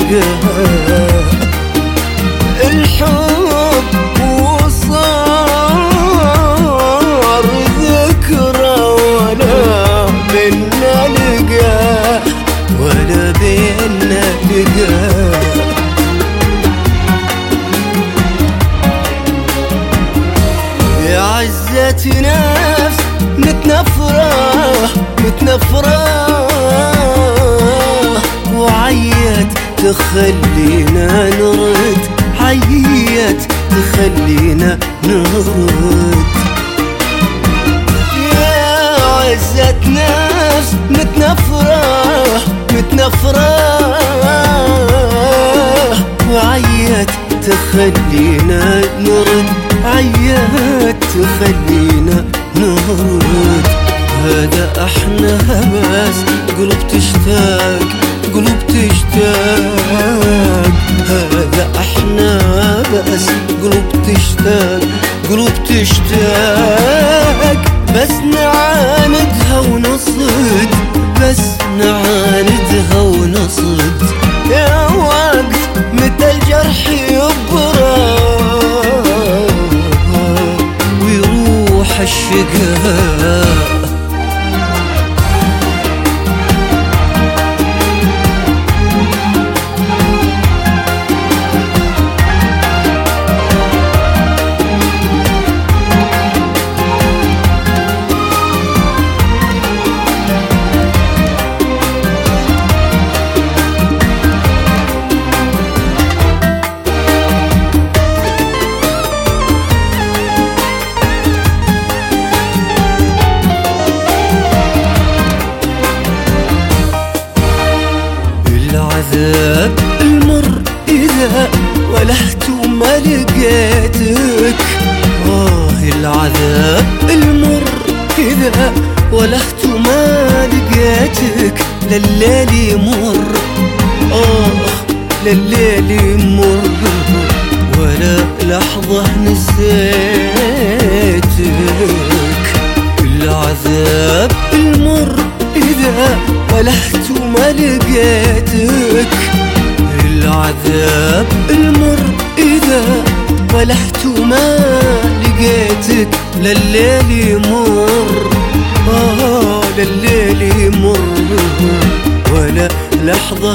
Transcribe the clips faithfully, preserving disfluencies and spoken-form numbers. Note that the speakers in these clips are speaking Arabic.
الشقاء. الحب وصار ذكرى ولا بينا لقاء، ولا بينا لقاء. يا عزة نفس متنفرة متنفرة، وعيت تخلينا نرد، عيت تخلينا نرد. يا عزة نفس متنفرة متنفرة، وعيت تخلينا نرد، عيت تخلينا نرد. هذا احنا بس قلوب تشتاق، قلوب تشتاق. هذا احنا بس قلوب تشتاق، قلوب تشتاق. بس نعاندها ونصد، بس نعاندها ونصد. يا وقت متى الجرح يبرى ويروح الشقاء. العذاب المر إذا ولهت وما لقيتك. آه العذاب المر إذا ولهت وما لقيتك. لليل يمر، آه لليل يمر، ولا لحظة نسيتك. العذاب المر إذا ولهت وما لقيتك. العذاب المر إذا ولهت وما لقيتك. لليل يمر، آه لليل يمر، ولا لحظة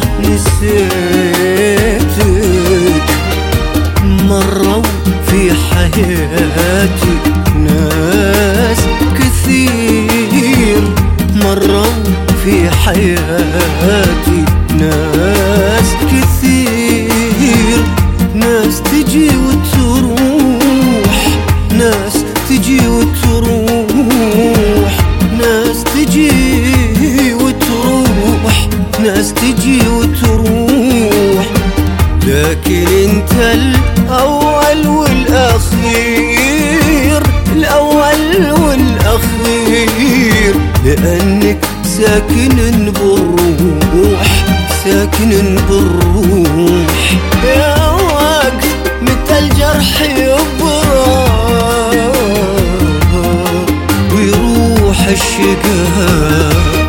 نسيتك. مروا في حياتي ناس كثير، مروا في حياتي ناس كثير. ناس تجي وتروح، ناس تجي وتروح، ناس تجي وتروح، ناس تجي وتروح. لكن انت الأول والأخير، الأول والأخير. لأنك ساكن بالروح، ساكن بالروح. يا وقت متى الجرح يبرى ويروح الشقاء.